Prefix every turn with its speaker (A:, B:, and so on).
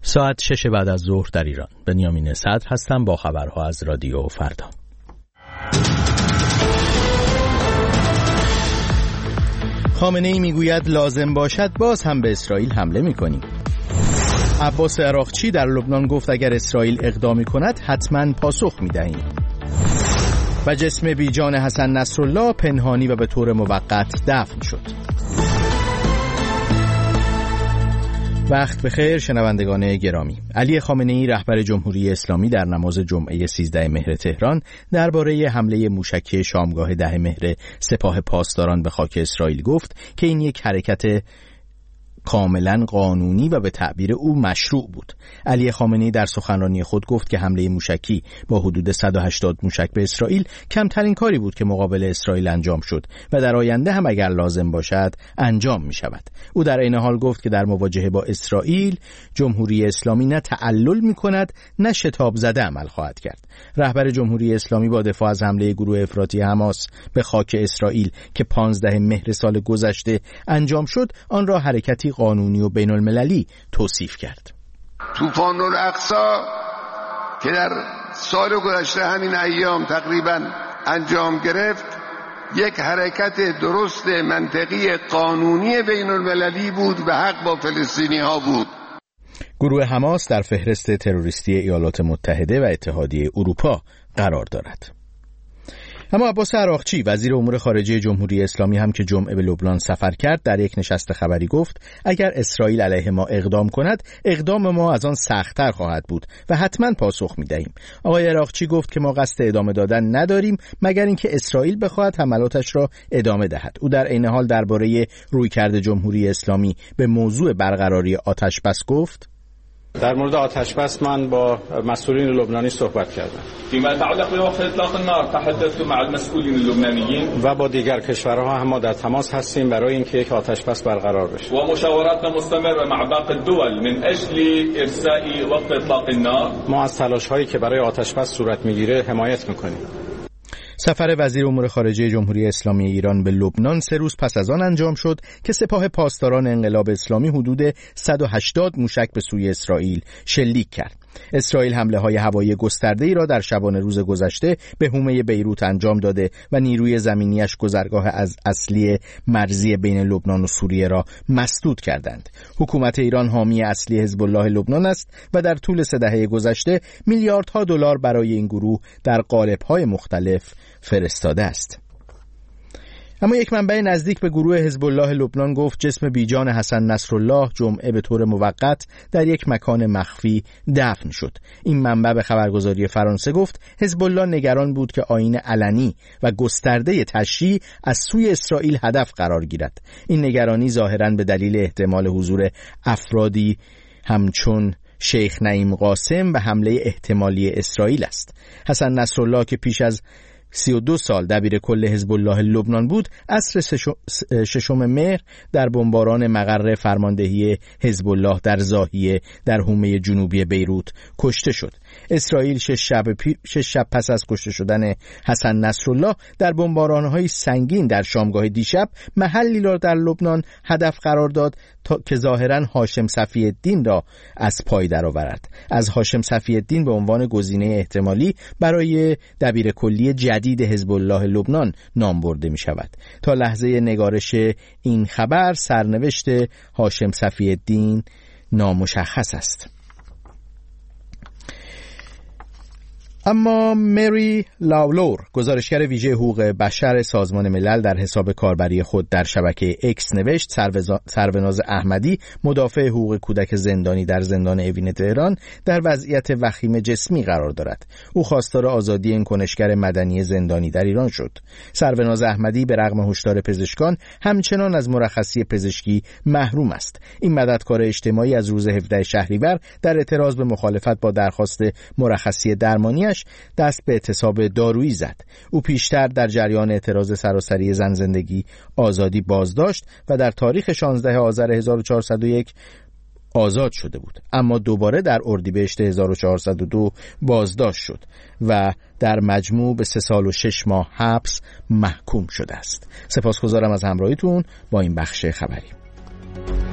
A: ساعت 6 بعد از ظهر در ایران. بنیامین صدر هستم با خبرها از رادیو فردا. خامنه‌ای میگوید لازم باشد باز هم به اسرائیل حمله می‌کنیم. عباس عراقچی در لبنان گفت اگر اسرائیل اقدامی کند حتما پاسخ می‌دهیم. و جسم بیجان حسن نصرالله پنهانی و به طور موقت دفن شد. وقت بخیر شنوندگان گرامی. علی خامنه‌ای رهبر جمهوری اسلامی در نماز جمعه 13 مهر تهران درباره حمله موشکی شامگاه 10 مهر سپاه پاسداران به خاک اسرائیل گفت که این یک حرکت کاملا قانونی و به تعبیر او مشروع بود. علی خامنه‌ای در سخنرانی خود گفت که حمله موشکی با حدود 180 موشک به اسرائیل کمترین کاری بود که مقابل اسرائیل انجام شد و در آینده هم اگر لازم باشد انجام می شود. او در این حال گفت که در مواجهه با اسرائیل جمهوری اسلامی نه تعلل می کند نه شتاب زده عمل خواهد کرد. رهبر جمهوری اسلامی با دفاع از حمله گروه افراطی حماس به خاک اسرائیل که 15 مهر سال گذشته انجام شد آن را حرکتی قانونی و بین المللی توصیف کرد.
B: طوفان الاقصی که در سال گذشته همین ایام تقریبا انجام گرفت یک حرکت درست منطقی قانونی بین المللی بود و حق با فلسطینی ها بود.
A: گروه حماس در فهرست تروریستی ایالات متحده و اتحادیه اروپا قرار دارد. اما عباس عراقچی وزیر امور خارجه جمهوری اسلامی هم که جمعه به لبنان سفر کرد در یک نشست خبری گفت اگر اسرائیل علیه ما اقدام کند اقدام ما از آن سخت‌تر خواهد بود و حتما پاسخ می‌دهیم. آقای عراقچی گفت که ما قصد ادامه دادن نداریم مگر اینکه اسرائیل بخواهد حملاتش را ادامه دهد. او در عین حال درباره رویکرد جمهوری اسلامی به موضوع برقراری آتش‌بس گفت
C: در مورد آتش‌بس من با مسئولین لبنانی صحبت کردم.
D: فيما يتعلق بوقف اطلاق النار تحدثت مع المسؤولين اللبنانيين
C: و با دیگر کشورها هم ما در تماس هستیم برای اینکه یک آتش‌بس برقرار بشه.
D: و مشاوراتنا مستمره مع باقی الدول من اجل ارساء وقف اطلاق النار.
C: ما از تلاش‌هایی که برای آتش‌بس صورت می‌گیره حمایت می‌کنیم.
A: سفر وزیر امور خارجه جمهوری اسلامی ایران به لبنان 3 روز پس از آن انجام شد که سپاه پاسداران انقلاب اسلامی حدود 180 موشک به سوی اسرائیل شلیک کرد. اسرائیل حمله‌های هوایی گسترده‌ای را در شبانه روز گذشته به حومه بیروت انجام داده و نیروی زمینیش گذرگاه از اصلی مرزی بین لبنان و سوریه را مسدود کردند. حکومت ایران حامی اصلی حزب الله لبنان است و در طول 3 دهه گذشته میلیاردها دلار برای این گروه در قالب‌های مختلف فرستاده است. اما یک منبع نزدیک به گروه حزب الله لبنان گفت جسم بیجان حسن نصرالله جمعه به طور موقت در یک مکان مخفی دفن شد. این منبع به خبرگزاری فرانسه گفت حزب الله نگران بود که آیین علنی و گسترده تشییع از سوی اسرائیل هدف قرار گیرد. این نگرانی ظاهراً به دلیل احتمال حضور افرادی همچون شیخ نعیم قاسم و حمله احتمالی اسرائیل است. حسن نصرالله که پیش از 32 سال دبیر کل حزب الله لبنان بود عصر 6 مهر در بمباران مقر فرماندهی حزب الله در زاهیه در حومه جنوبی بیروت کشته شد. اسرائیل 6 شب پس از کشته شدن حسن نصرالله در بمباران‌های سنگین در شامگاه دیشب محلی را در لبنان هدف قرار داد تا که ظاهراً هاشم صفی الدین را از پای درآورد. از هاشم صفی الدین به عنوان گزینه احتمالی برای دبیر کلی جدید حزب الله لبنان نام برده می شود. تا لحظه نگارش این خبر سرنوشت هاشم صفی الدین نامشخص است. اما مری لاولور گزارشگر ویژه حقوق بشر سازمان ملل در حساب کاربری خود در شبکه اکس نوشت سروناز احمدی مدافع حقوق کودک زندانی در زندان اوین تهران در وضعیت وخیم جسمی قرار دارد. او خواستار آزادی این کنشگر مدنی زندانی در ایران شد. سروناز احمدی به رغم هشدار پزشکان همچنان از مرخصی پزشکی محروم است. این مددکار اجتماعی از روز 17 شهریور در اعتراض به مخالفت با درخواست مرخصی درمانیش دست به اعتصاب دارویی زد. او پیشتر در جریان اعتراض سراسری زن زندگی آزادی بازداشت و در تاریخ 16 آذر 1401 آزاد شده بود، اما دوباره در اردیبهشت 1402 بازداشت شد و در مجموع به 3 سال و 6 ماه حبس محکوم شده است. سپاسگزارم از همراهیتون با این بخش خبری.